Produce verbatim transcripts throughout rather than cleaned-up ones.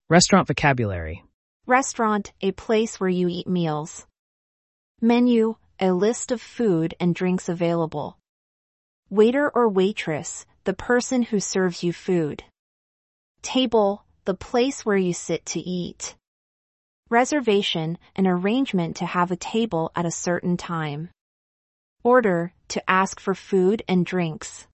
Restaurant vocabulary. Restaurant, a place where you eat meals. Menu, a list of food and drinks available. Waiter or waitress, the person who serves you food. Table, the place where you sit to eat. Reservation, an arrangement to have a table at a certain time. Order, to ask for food and drinks.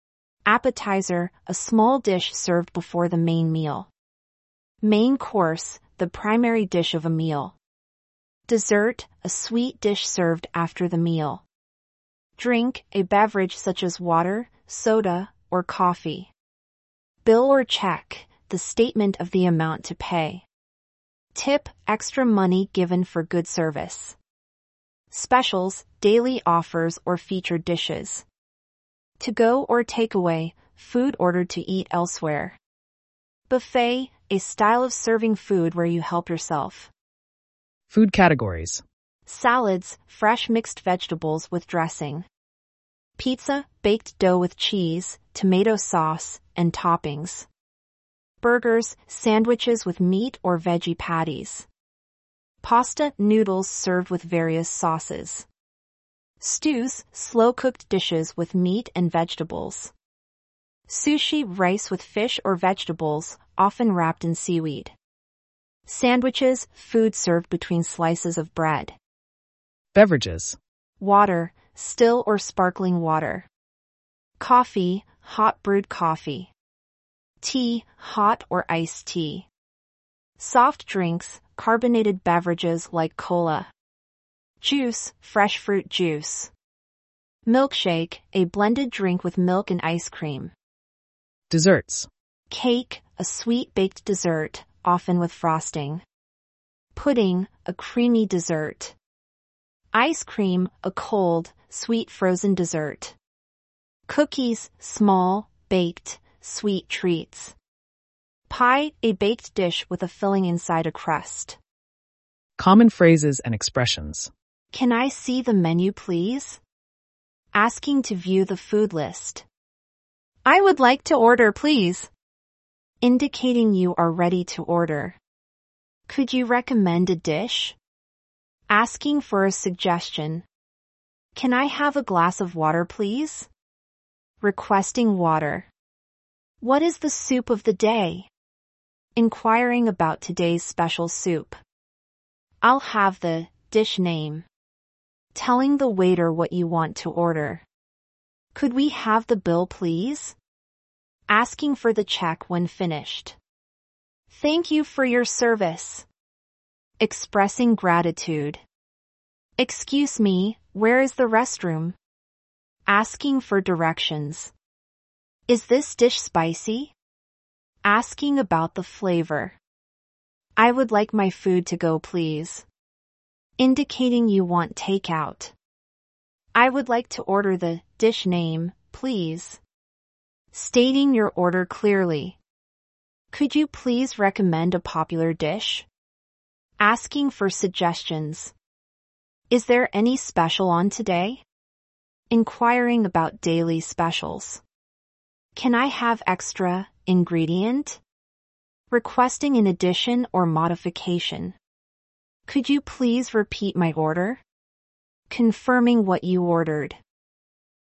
Appetizer, a small dish served before the main meal. Main course, the primary dish of a meal. Dessert, a sweet dish served after the meal. Drink, a beverage such as water, soda, or coffee. Bill or check, the statement of the amount to pay. Tip, extra money given for good service. Specials, daily offers or featured dishes. To go or take away, food ordered to eat elsewhere. Buffet, a style of serving food where you help yourself. Food categories. Salads, fresh mixed vegetables with dressing. Pizza, baked dough with cheese, tomato sauce, and toppings. Burgers, sandwiches with meat or veggie patties. Pasta, noodles served with various sauces. Stews, slow-cooked dishes with meat and vegetables. Sushi, rice with fish or vegetables, often wrapped in seaweed. Sandwiches, food served between slices of bread. Beverages. Water, still or sparkling water. Coffee, hot brewed coffee. Tea, hot or iced tea. Soft drinks, carbonated beverages like cola. Juice, fresh fruit juice. Milkshake, a blended drink with milk and ice cream. Desserts. Cake, a sweet baked dessert, often with frosting. Pudding, a creamy dessert. Ice cream, a cold, sweet frozen dessert. Cookies, small, baked, sweet treats. Pie, a baked dish with a filling inside a crust. Common phrases and expressions. Can I see the menu, please? Asking to view the food list. I would like to order, please. Indicating you are ready to order. Could you recommend a dish? Asking for a suggestion. Can I have a glass of water, please? Requesting water. What is the soup of the day? Inquiring about today's special soup. I'll have the dish name. Telling the waiter what you want to order. Could we have the bill, please? Asking for the check when finished. Thank you for your service. Expressing gratitude. Excuse me, where is the restroom? Asking for directions. Is this dish spicy? Asking about the flavor. I would like my food to go, please. Indicating you want takeout. I would like to order the dish name, please. Stating your order clearly. Could you please recommend a popular dish? Asking for suggestions. Is there any special on today? Inquiring about daily specials. Can I have extra ingredient? Requesting an addition or modification. Could you please repeat my order? Confirming what you ordered.